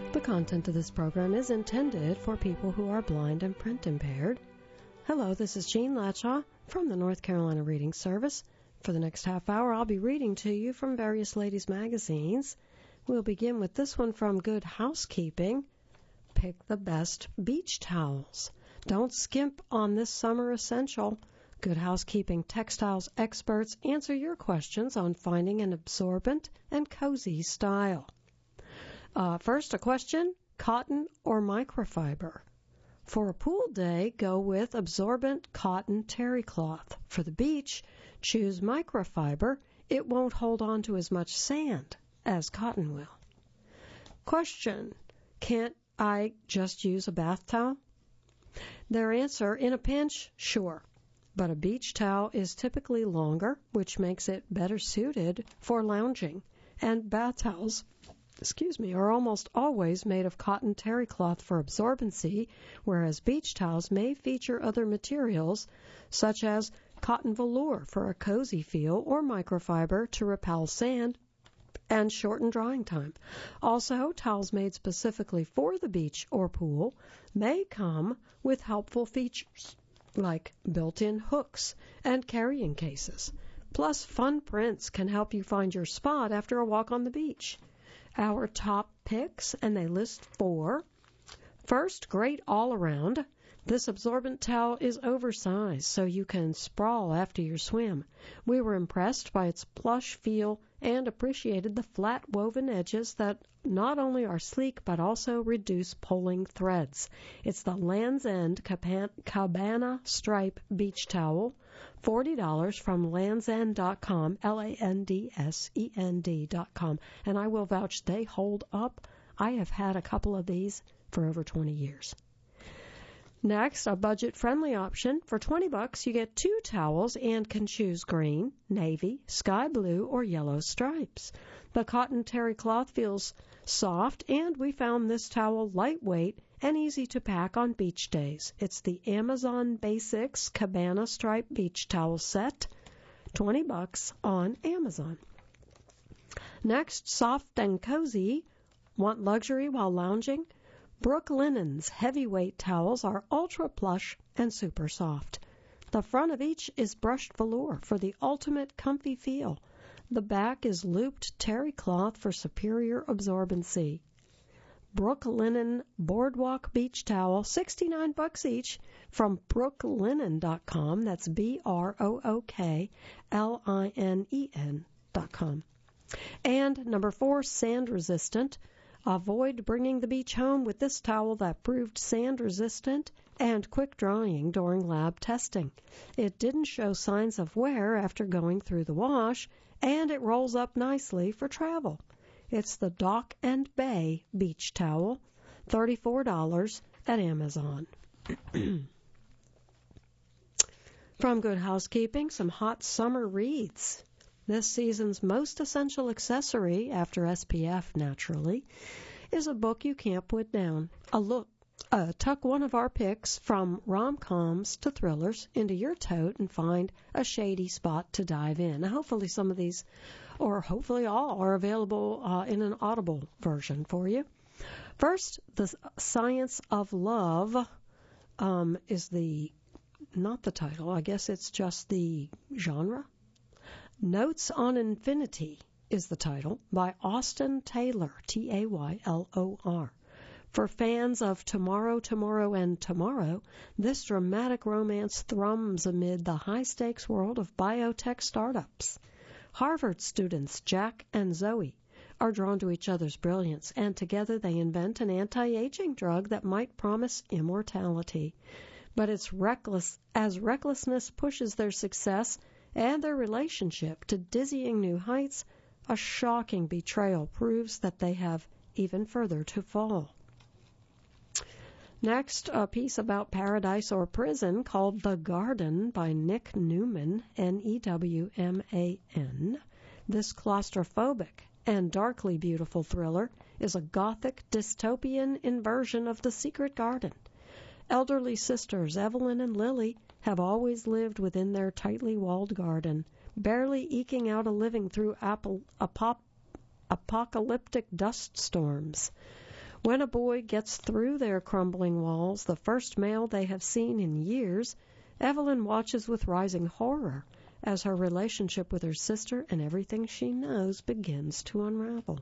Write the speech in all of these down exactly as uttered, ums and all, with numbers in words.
The content of this program is intended for people who are blind and print impaired. Hello, this is Jean Latshaw from the North Carolina Reading Service. For the next half hour, I'll be reading to you from various ladies' magazines. We'll begin with this one from Good Housekeeping. Pick the best beach towels. Don't skimp on this summer essential. Good Housekeeping textiles experts answer your questions on finding an absorbent and cozy style. Uh, first, a question, cotton or microfiber? For a pool day, go with absorbent cotton terry cloth. For the beach, choose microfiber. It won't hold on to as much sand as cotton will. Question, can't I just use a bath towel? Their answer, in a pinch, sure. But a beach towel is typically longer, which makes it better suited for lounging. And bath towels excuse me, are almost always made of cotton terry cloth for absorbency, whereas beach towels may feature other materials, such as cotton velour for a cozy feel or microfiber to repel sand and shorten drying time. Also, towels made specifically for the beach or pool may come with helpful features, like built-in hooks and carrying cases. Plus, fun prints can help you find your spot after a walk on the beach. Our top picks, and they list four. First, great all around. This absorbent towel is oversized, so you can sprawl after your swim. We were impressed by its plush feel and appreciated the flat woven edges that not only are sleek but also reduce pulling threads. It's the Land's End Cabana Stripe Beach Towel, forty dollars from lands end dot com, L A N D S E N D dot com. And I will vouch they hold up. I have had a couple of these for over twenty years. Next, a budget-friendly option. For twenty bucks, you get two towels and can choose green, navy, sky blue, or yellow stripes. The cotton terry cloth feels soft, and we found this towel lightweight and easy to pack on beach days. It's the Amazon Basics Cabana Stripe Beach Towel Set, twenty bucks on Amazon. Next, soft and cozy. Want luxury while lounging? Brooklinen's heavyweight towels are ultra plush and super soft. The front of each is brushed velour for the ultimate comfy feel. The back is looped terry cloth for superior absorbency. Brooklinen Boardwalk Beach Towel, sixty-nine bucks each from brooklinen dot com. That's B R O O K L I N E N dot com. And number four, sand resistant. Avoid bringing the beach home with this towel that proved sand-resistant and quick-drying during lab testing. It didn't show signs of wear after going through the wash, and it rolls up nicely for travel. It's the Dock and Bay Beach Towel, thirty-four dollars at Amazon. From Good Housekeeping, some hot summer reads. This season's most essential accessory, after S P F naturally, is a book you can't put down. A look, uh, tuck one of our picks from rom-coms to thrillers into your tote and find a shady spot to dive in. Hopefully some of these, or hopefully all, are available uh, in an Audible version for you. First, The Science of Love um, is the, not the title, I guess it's just the genre. Notes on Infinity is the title, by Austin Taylor, T A Y L O R. For fans of Tomorrow, Tomorrow, and Tomorrow, this dramatic romance thrums amid the high-stakes world of biotech startups. Harvard students Jack and Zoe are drawn to each other's brilliance, and together they invent an anti-aging drug that might promise immortality. But it's reckless as recklessness pushes their success and their relationship to dizzying new heights. A shocking betrayal proves that they have even further to fall. Next, a piece about paradise or prison called The Garden by Nick Newman, N E W M A N. This claustrophobic and darkly beautiful thriller is a gothic dystopian inversion of The Secret Garden. Elderly sisters Evelyn and Lily have always lived within their tightly walled garden, barely eking out a living through apple, apop, apocalyptic dust storms. When a boy gets through their crumbling walls, the first male they have seen in years, Evelyn watches with rising horror as her relationship with her sister and everything she knows begins to unravel.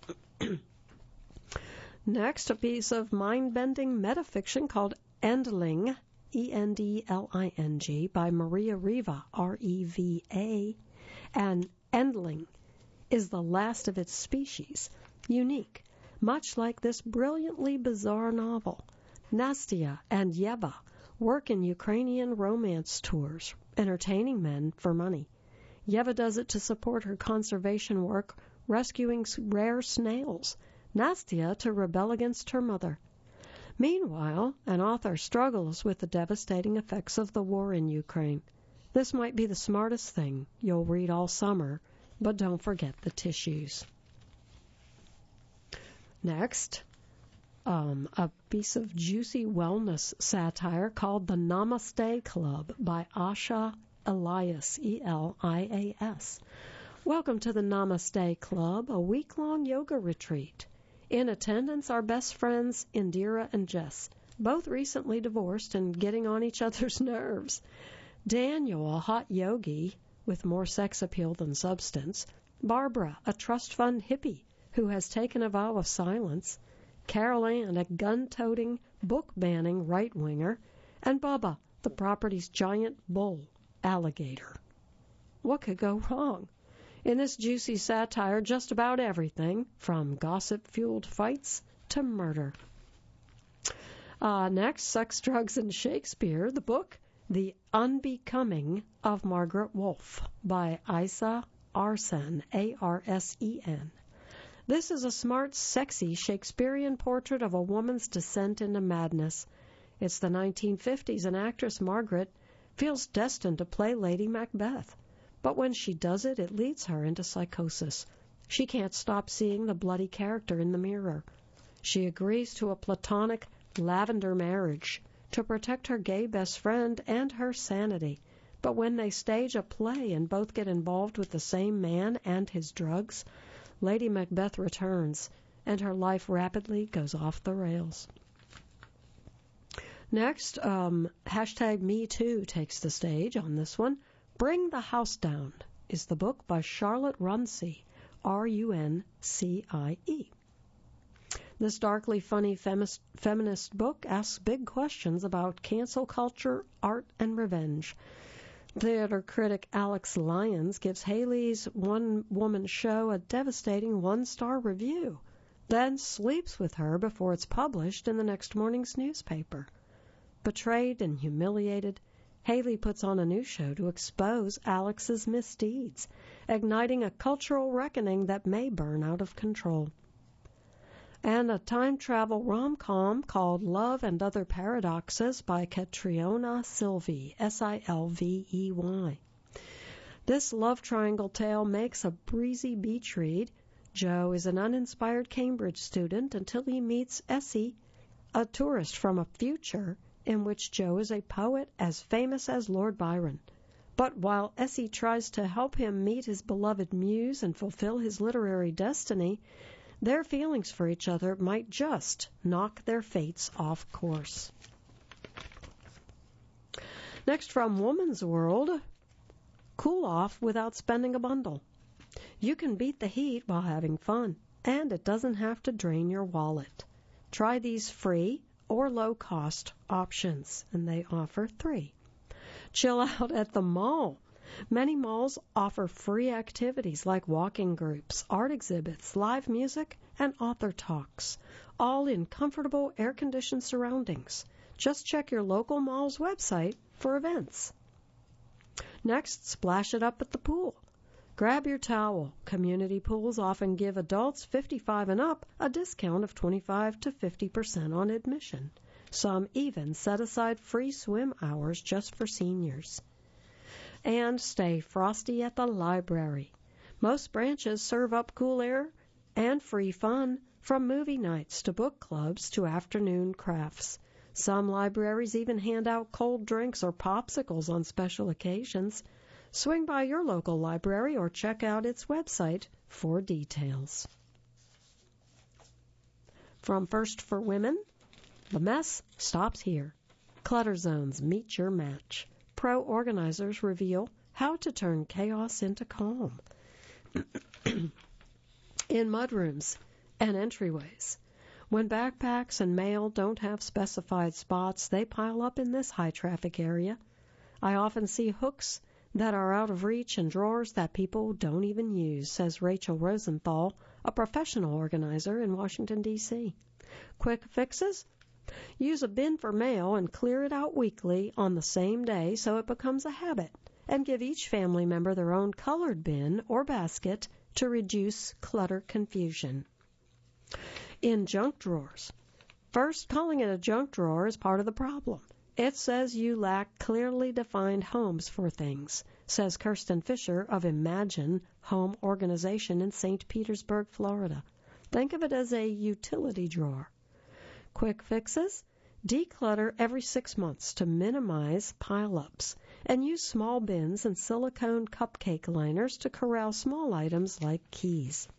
Next, a piece of mind-bending metafiction called Endling, E N D L I N G, by Maria Riva, R E V A. And Endling is the last of its species, unique, much like this brilliantly bizarre novel. Nastia and Yeva work in Ukrainian romance tours, entertaining men for money. Yeva does it to support her conservation work, rescuing rare snails. Nastia to rebel against her mother. Meanwhile, an author struggles with the devastating effects of the war in Ukraine. This might be the smartest thing you'll read all summer, but don't forget the tissues. Next, um, a piece of juicy wellness satire called The Namaste Club by Asha Elias, E L I A S. Welcome to the Namaste Club, a week-long yoga retreat. In attendance are best friends Indira and Jess, both recently divorced and getting on each other's nerves. Daniel, a hot yogi with more sex appeal than substance. Barbara, a trust fund hippie who has taken a vow of silence. Carol Ann, a gun-toting, book-banning right-winger. And Bubba, the property's giant bull alligator. What could go wrong? In this juicy satire, just about everything, from gossip-fueled fights to murder. Uh, next, Sex, Drugs, and Shakespeare, the book The Unbecoming of Margaret Wolfe by Isa Arsen, A R S E N. This is a smart, sexy Shakespearean portrait of a woman's descent into madness. It's the nineteen fifties, and actress Margaret feels destined to play Lady Macbeth. But when she does it, it leads her into psychosis. She can't stop seeing the bloody character in the mirror. She agrees to a platonic lavender marriage to protect her gay best friend and her sanity. But when they stage a play and both get involved with the same man and his drugs, Lady Macbeth returns, and her life rapidly goes off the rails. Next, um, hashtag Me Too takes the stage on this one. Bring the House Down is the book by Charlotte Runcie, R U N C I E. This darkly funny femis- feminist book asks big questions about cancel culture, art, and revenge. Theater critic Alex Lyons gives Haley's one-woman show a devastating one-star review, then sleeps with her before it's published in the next morning's newspaper. Betrayed and humiliated, Haley puts on a new show to expose Alex's misdeeds, igniting a cultural reckoning that may burn out of control. And a time travel rom-com called Love and Other Paradoxes by Catriona Silvey, S I L V E Y. This love triangle tale makes a breezy beach read. Joe is an uninspired Cambridge student until he meets Essie, a tourist from a future in which Joe is a poet as famous as Lord Byron. But while Essie tries to help him meet his beloved muse and fulfill his literary destiny, their feelings for each other might just knock their fates off course. Next, from Woman's World, cool off without spending a bundle. You can beat the heat while having fun, and it doesn't have to drain your wallet. Try these free or low-cost options, and they offer three. Chill out at the mall. Many malls offer free activities like walking groups, art exhibits, live music, and author talks, all in comfortable air-conditioned surroundings. Just check your local mall's website for events. Next, splash it up at the pool. Grab your towel. Community pools often give adults fifty-five and up a discount of twenty-five to fifty percent on admission. Some even set aside free swim hours just for seniors. And stay frosty at the library. Most branches serve up cool air and free fun, from movie nights to book clubs to afternoon crafts. Some libraries even hand out cold drinks or popsicles on special occasions. Swing by your local library or check out its website for details. From First for Women, the mess stops here. Clutter zones meet your match. Pro organizers reveal how to turn chaos into calm. In mudrooms and entryways, when backpacks and mail don't have specified spots, they pile up in this high-traffic area. I often see hooks that are out of reach and drawers that people don't even use, says Rachel Rosenthal, a professional organizer in Washington, D C Quick fixes? Use a bin for mail and clear it out weekly on the same day so it becomes a habit, and give each family member their own colored bin or basket to reduce clutter confusion. In junk drawers. First, calling it a junk drawer is part of the problem. It says you lack clearly defined homes for things, says Kirsten Fisher of Imagine Home Organization in Saint Petersburg, Florida. Think of it as a utility drawer. Quick fixes? Declutter every six months to minimize pile-ups, and use small bins and silicone cupcake liners to corral small items like keys.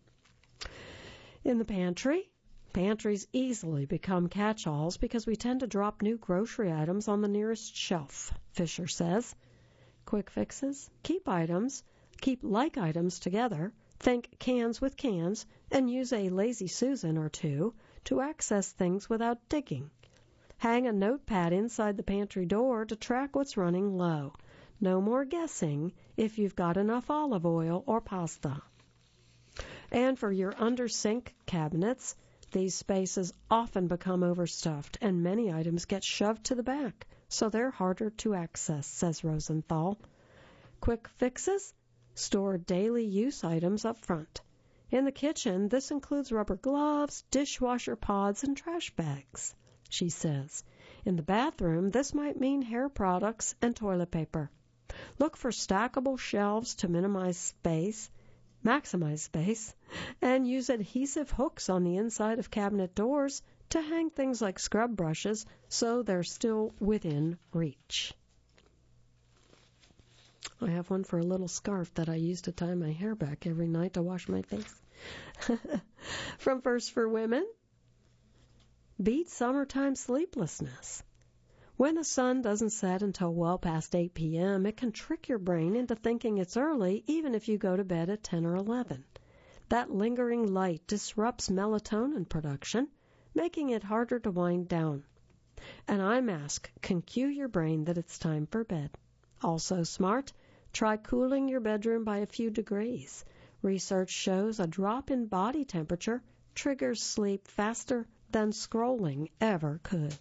In the pantry, pantries easily become catch-alls because we tend to drop new grocery items on the nearest shelf, Fisher says. Quick fixes? Keep items, keep like items together, think cans with cans, and use a Lazy Susan or two to access things without digging. Hang a notepad inside the pantry door to track what's running low. No more guessing if you've got enough olive oil or pasta. And for your under-sink cabinets, these spaces often become overstuffed and many items get shoved to the back, so they're harder to access, says Rosenthal. Quick fixes? Store daily use items up front. In the kitchen, this includes rubber gloves, dishwasher pods, and trash bags, she says. In the bathroom, this might mean hair products and toilet paper. Look for stackable shelves to minimize space, maximize space, and use adhesive hooks on the inside of cabinet doors to hang things like scrub brushes so they're still within reach. I have one for a little scarf that I use to tie my hair back every night to wash my face. From First for Women, beat summertime sleeplessness. When the sun doesn't set until well past eight p.m., it can trick your brain into thinking it's early even if you go to bed at ten or eleven. That lingering light disrupts melatonin production, making it harder to wind down. An eye mask can cue your brain that it's time for bed. Also smart, try cooling your bedroom by a few degrees. Research shows a drop in body temperature triggers sleep faster than scrolling ever could.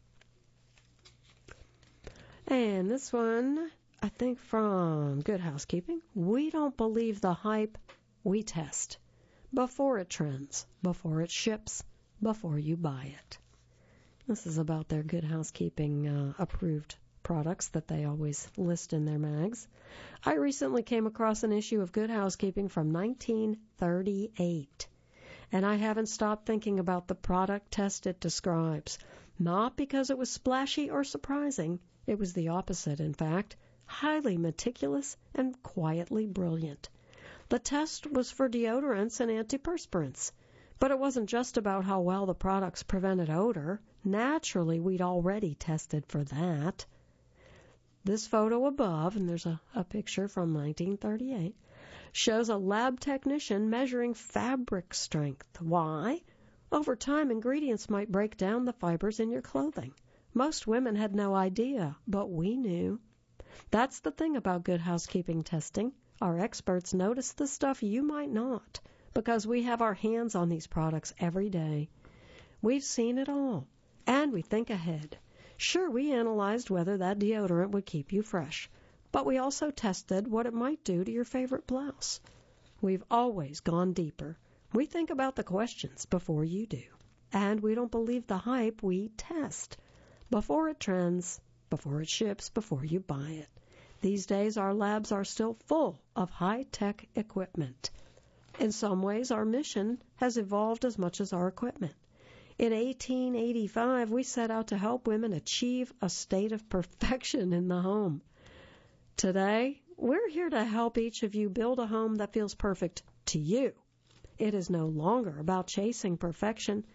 And this one, I think from Good Housekeeping. We don't believe the hype, we test. Before it trends, before it ships, before you buy it. This is about their Good Housekeeping uh, approved products that they always list in their mags. I recently came across an issue of Good Housekeeping from nineteen thirty-eight, and I haven't stopped thinking about the product test it describes. Not because it was splashy or surprising. It was the opposite, in fact, highly meticulous and quietly brilliant. The test was for deodorants and antiperspirants, but it wasn't just about how well the products prevented odor. Naturally, we'd already tested for that. This photo above, and there's a, a picture from nineteen thirty-eight, shows a lab technician measuring fabric strength. Why? Over time, ingredients might break down the fibers in your clothing. Most women had no idea, but we knew. That's the thing about Good Housekeeping testing. Our experts notice the stuff you might not, because we have our hands on these products every day. We've seen it all, and we think ahead. Sure, we analyzed whether that deodorant would keep you fresh, but we also tested what it might do to your favorite blouse. We've always gone deeper. We think about the questions before you do, and we don't believe the hype, we test. Before it trends, before it ships, before you buy it. These days, our labs are still full of high-tech equipment. In some ways, our mission has evolved as much as our equipment. In eighteen eighty-five, we set out to help women achieve a state of perfection in the home. Today, we're here to help each of you build a home that feels perfect to you. It is no longer about chasing perfection.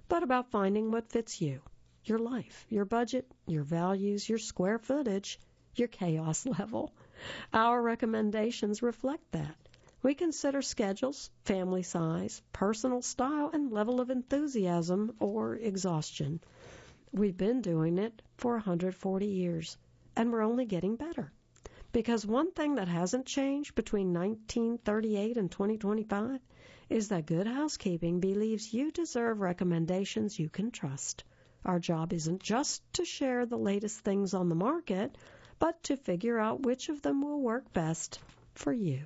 but about finding what fits you, your life, your budget, your values, your square footage, your chaos level. Our recommendations reflect that. We consider schedules, family size, personal style, and level of enthusiasm or exhaustion. We've been doing it for one hundred forty years, and we're only getting better. Because one thing that hasn't changed between nineteen thirty-eight and twenty twenty-five is that Good Housekeeping believes you deserve recommendations you can trust. Our job isn't just to share the latest things on the market, but to figure out which of them will work best for you.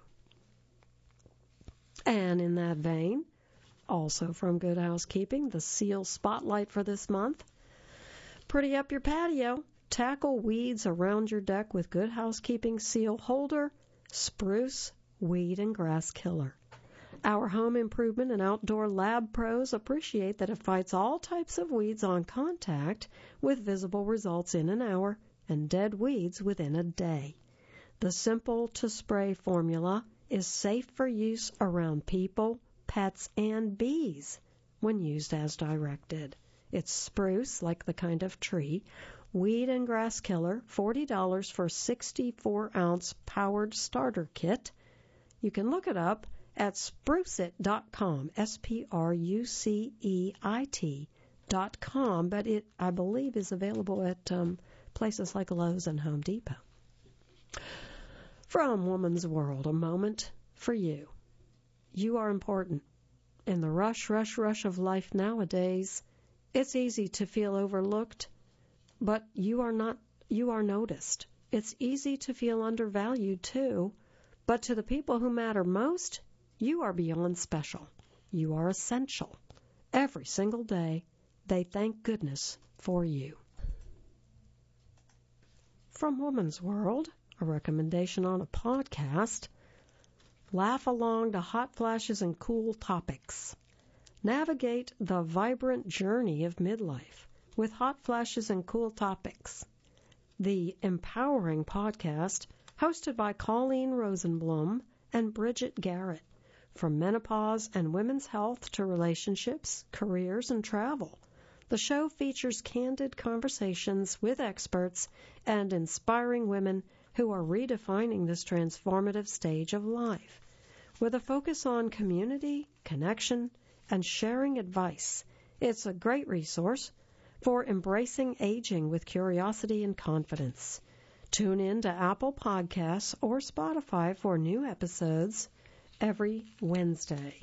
And in that vein, also from Good Housekeeping, the Seal Spotlight for this month. Pretty up your patio. Tackle weeds around your deck with Good Housekeeping Seal Holder, Spruce, Weed, and Grass Killer. Our home improvement and outdoor lab pros appreciate that it fights all types of weeds on contact with visible results in an hour and dead weeds within a day. The simple-to-spray formula is safe for use around people, pets, and bees when used as directed. It's spruce, like the kind of tree, weed and grass killer, forty dollars for a sixty-four ounce powered starter kit. You can look it up at spruce it dot com, S P R U C E I T dot com, but it, I believe, is available at um, places like Lowe's and Home Depot. From Woman's World, a moment for you. You are important. In the rush, rush, rush of life nowadays, it's easy to feel overlooked, but you are not, you are noticed. It's easy to feel undervalued too, but to the people who matter most, you are beyond special. You are essential. Every single day, they thank goodness for you. From Woman's World, a recommendation on a podcast, laugh along to hot flashes and cool topics. Navigate the vibrant journey of midlife with hot flashes and cool topics. The Empowering Podcast, hosted by Colleen Rosenblum and Bridget Garrett, from menopause and women's health to relationships, careers, and travel. The show features candid conversations with experts and inspiring women who are redefining this transformative stage of life. With a focus on community, connection, and sharing advice, it's a great resource for embracing aging with curiosity and confidence. Tune in to Apple Podcasts or Spotify for new episodes every Wednesday.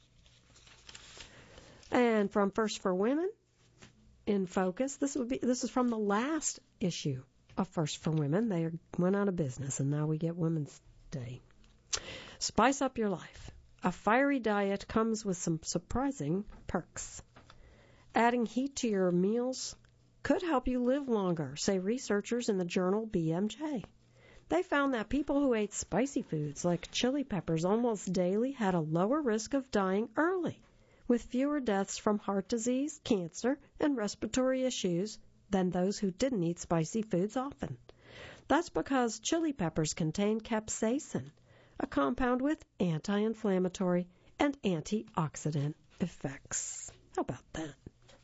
And from First for Women, in focus, this would be this is from the last issue of First for Women. They went out of business, and now we get Women's Day. Spice up your life. A fiery diet comes with some surprising perks. Adding heat to your meals could help you live longer, say researchers in the journal B M J. They found that people who ate spicy foods like chili peppers almost daily had a lower risk of dying early, with fewer deaths from heart disease, cancer, and respiratory issues than those who didn't eat spicy foods often. That's because chili peppers contain capsaicin, a compound with anti-inflammatory and antioxidant effects. How about that?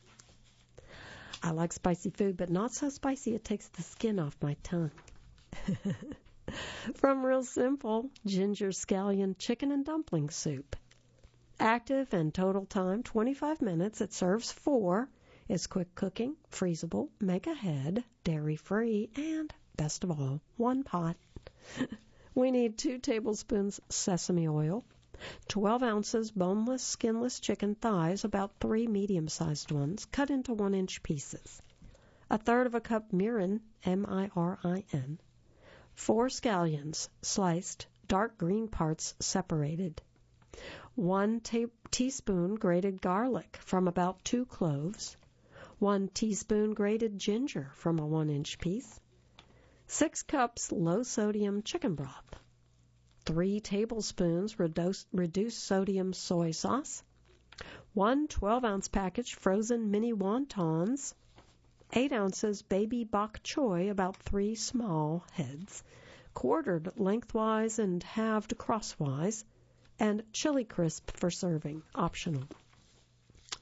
I like spicy food, but not so spicy it takes the skin off my tongue. From Real Simple, ginger scallion chicken and dumpling soup. Active and total time, twenty-five minutes. It serves four. It's quick cooking, freezable, make ahead, dairy-free, and, best of all, one pot. We need two tablespoons sesame oil, twelve ounces boneless, skinless chicken thighs, about three medium-sized ones, cut into one-inch pieces, a third of a cup mirin, M I R I N, four scallions, sliced, dark green parts separated, one ta- teaspoon grated garlic from about two cloves, one teaspoon grated ginger from a one-inch piece, six cups low-sodium chicken broth, three tablespoons reduced, reduced sodium soy sauce, one twelve-ounce package frozen mini wontons, eight ounces baby bok choy, about three small heads, quartered lengthwise and halved crosswise, and chili crisp for serving, optional.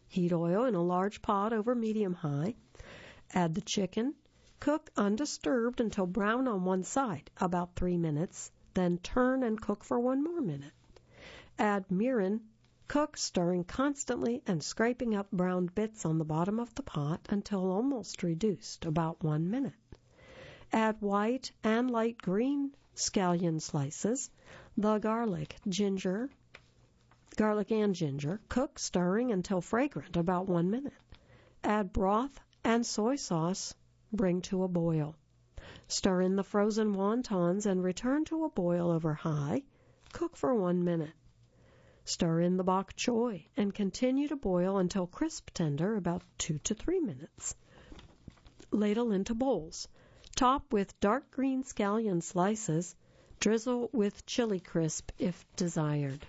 Heat oil in a large pot over medium-high. Add the chicken. Cook undisturbed until brown on one side, about three minutes. Then turn and cook for one more minute. Add mirin. Cook, stirring constantly and scraping up browned bits on the bottom of the pot until almost reduced, about one minute. Add white and light green scallion slices, the garlic, ginger, garlic and ginger. Cook, stirring until fragrant, about one minute. Add broth and soy sauce. Bring to a boil. Stir in the frozen wontons and return to a boil over high. Cook for one minute. Stir in the bok choy and continue to boil until crisp tender, about two to three minutes. Ladle into bowls. Top with dark green scallion slices. Drizzle with chili crisp if desired.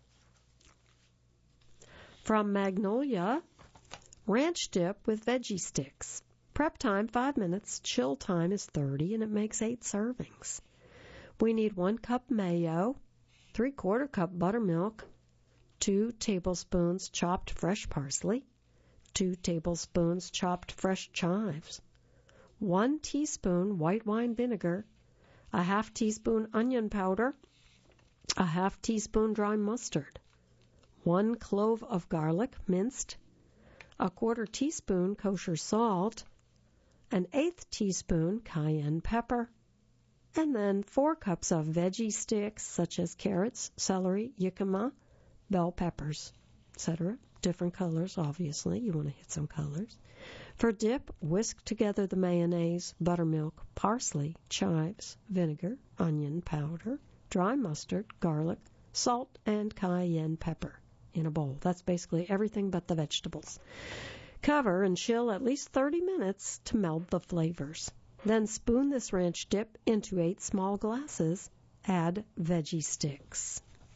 From Magnolia, ranch dip with veggie sticks. Prep time five minutes, chill time is thirty, and it makes eight servings. We need one cup mayo, three-quarter cup buttermilk, two tablespoons chopped fresh parsley, two tablespoons chopped fresh chives, one teaspoon white wine vinegar, a half teaspoon onion powder, a half teaspoon dry mustard, one clove of garlic minced, a quarter teaspoon kosher salt, an eighth teaspoon cayenne pepper, and then four cups of veggie sticks such as carrots, celery, jicama, bell peppers, et cetera. Different colors, obviously. You want to hit some colors. For dip, whisk together the mayonnaise, buttermilk, parsley, chives, vinegar, onion powder, dry mustard, garlic, salt, and cayenne pepper in a bowl. That's basically everything but the vegetables. Cover and chill at least thirty minutes to meld the flavors. Then spoon this ranch dip into eight small glasses. Add veggie sticks.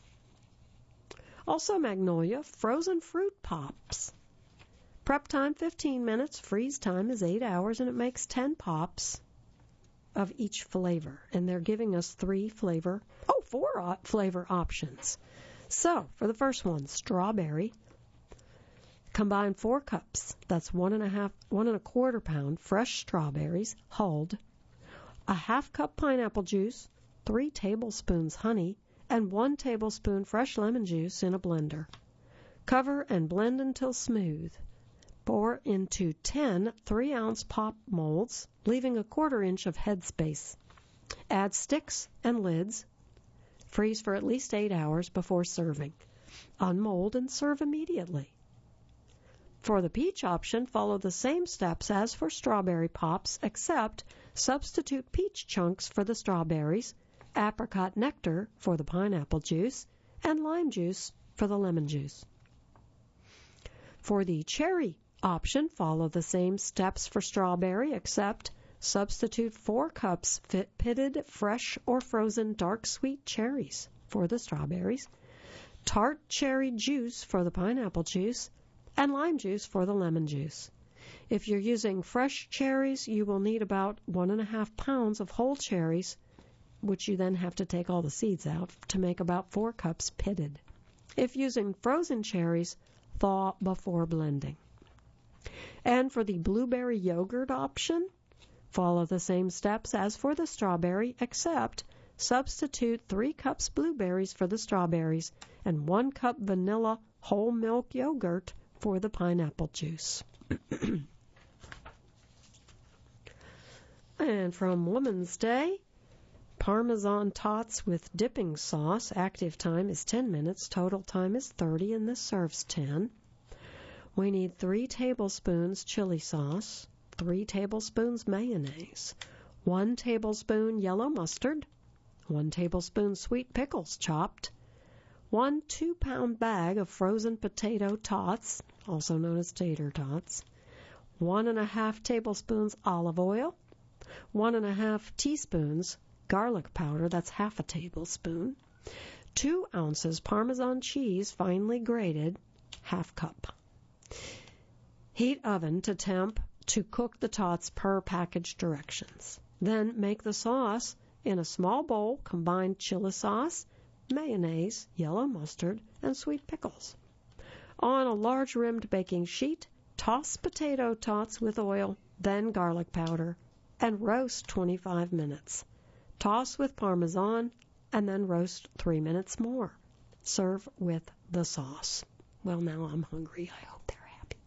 Also Magnolia, frozen fruit pops. Prep time fifteen minutes, freeze time is eight hours, and it makes ten pops of each flavor. And they're giving us three flavor, oh, four o- flavor options. So, for the first one, strawberry. Combine four cups, that's one and a half, one and a quarter pound fresh strawberries, hulled, a half cup pineapple juice, three tablespoons honey, and one tablespoon fresh lemon juice in a blender. Cover and blend until smooth. Pour into ten three-ounce pop molds, leaving a quarter inch of head space. Add sticks and lids. Freeze for at least eight hours before serving. Unmold and serve immediately. For the peach option, follow the same steps as for strawberry pops, except substitute peach chunks for the strawberries, apricot nectar for the pineapple juice, and lime juice for the lemon juice. For the cherry option, follow the same steps for strawberry, except substitute four cups fit pitted, fresh, or frozen dark sweet cherries for the strawberries, tart cherry juice for the pineapple juice, and lime juice for the lemon juice. If you're using fresh cherries, you will need about one and a half pounds of whole cherries, which you then have to take all the seeds out to make about four cups pitted. If using frozen cherries, thaw before blending. And for the blueberry yogurt option, follow the same steps as for the strawberry, except substitute three cups blueberries for the strawberries and one cup vanilla whole milk yogurt for the pineapple juice. And from Woman's Day, Parmesan tots with dipping sauce. Active time is ten minutes. Total time is thirty, and this serves ten. We need three tablespoons chili sauce, three tablespoons mayonnaise, one tablespoon yellow mustard, one tablespoon sweet pickles chopped, one two-pound bag of frozen potato tots, also known as tater tots, one and a half tablespoons olive oil, one and a half teaspoons garlic powder, that's half a tablespoon, two ounces Parmesan cheese finely grated, half cup. Heat oven to temp to cook the tots per package directions. Then make the sauce in a small bowl. Combine chili sauce, mayonnaise, yellow mustard, and sweet pickles. On a large rimmed baking sheet, toss potato tots with oil, then garlic powder, and roast twenty-five minutes. Toss with Parmesan, and then roast three minutes more. Serve with the sauce. Well, now I'm hungry. I hope they're happy.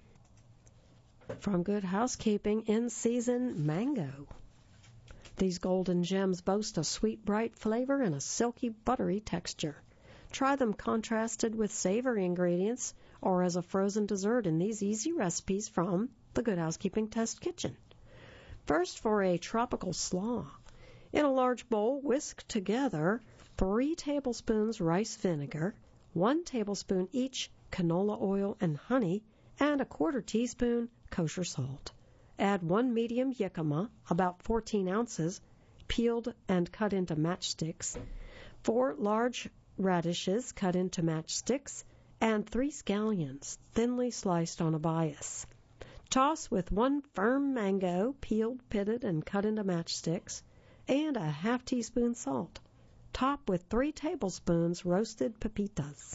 From Good Housekeeping, in-season mango. These golden gems boast a sweet, bright flavor and a silky, buttery texture. Try them contrasted with savory ingredients or as a frozen dessert in these easy recipes from the Good Housekeeping Test Kitchen. First, for a tropical slaw. In a large bowl, whisk together three tablespoons rice vinegar, one tablespoon each canola oil and honey, and a quarter teaspoon kosher salt. Add one medium jicama, about fourteen ounces, peeled and cut into matchsticks, four large radishes cut into matchsticks, and three scallions, thinly sliced on a bias. Toss with one firm mango, peeled, pitted, and cut into matchsticks, and a half teaspoon salt. Top with three tablespoons roasted pepitas.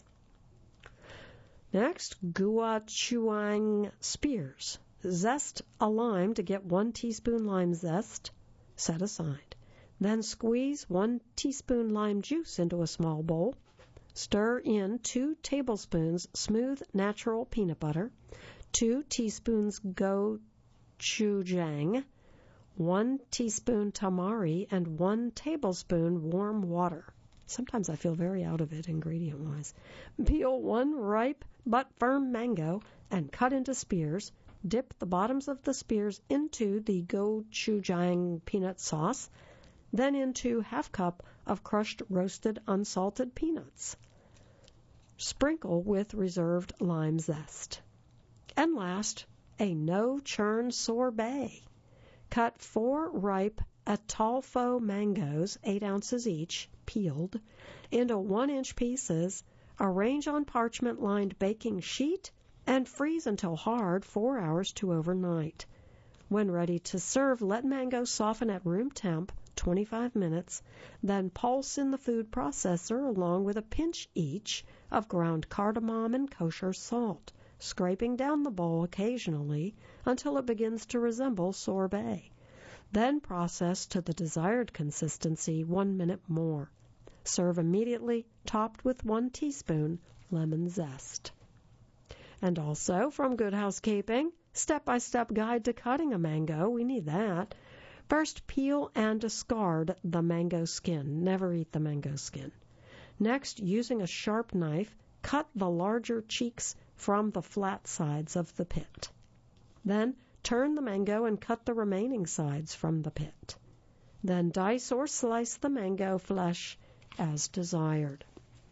Next, gochujang spears. Zest a lime to get one teaspoon lime zest. Set aside. Then squeeze one teaspoon lime juice into a small bowl. Stir in two tablespoons smooth natural peanut butter, two teaspoons gochujang, one teaspoon tamari, and one tablespoon warm water. Sometimes I feel very out of it ingredient-wise. Peel one ripe but firm mango and cut into spears. Dip the bottoms of the spears into the gochujang peanut sauce, then into half cup of crushed roasted unsalted peanuts. Sprinkle with reserved lime zest. And last, a no-churn sorbet. Cut four ripe Atalfo mangoes, eight ounces each, peeled, into one-inch pieces, arrange on parchment-lined baking sheet, and freeze until hard four hours to overnight. When ready to serve, let mangoes soften at room temp twenty-five minutes, then pulse in the food processor along with a pinch each of ground cardamom and kosher salt, scraping down the bowl occasionally until it begins to resemble sorbet. Then process to the desired consistency one minute more. Serve immediately, topped with one teaspoon lemon zest. And also, from Good Housekeeping, step-by-step guide to cutting a mango. We need that. First, peel and discard the mango skin. Never eat the mango skin. Next, using a sharp knife, cut the larger cheeks from the flat sides of the pit. Then, turn the mango and cut the remaining sides from the pit. Then dice or slice the mango flesh as desired.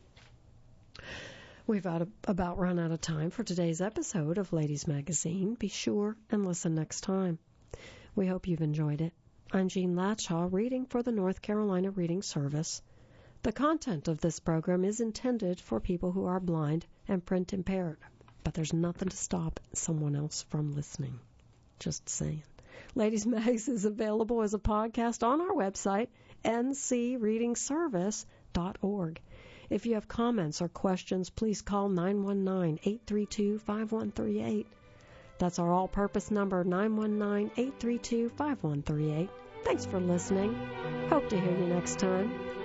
We've about run out of time for today's episode of Ladies Magazine. Be sure and listen next time. We hope you've enjoyed it. I'm Jean Latshaw, reading for the North Carolina Reading Service. The content of this program is intended for people who are blind and print impaired, but there's nothing to stop someone else from listening. Just saying. Ladies Mags is available as a podcast on our website, n c reading service dot org. If you have comments or questions, please call nine one nine, eight three two, five one three eight. That's our all-purpose number, nine one nine, eight three two, five one three eight. Thanks for listening. Hope to hear you next time.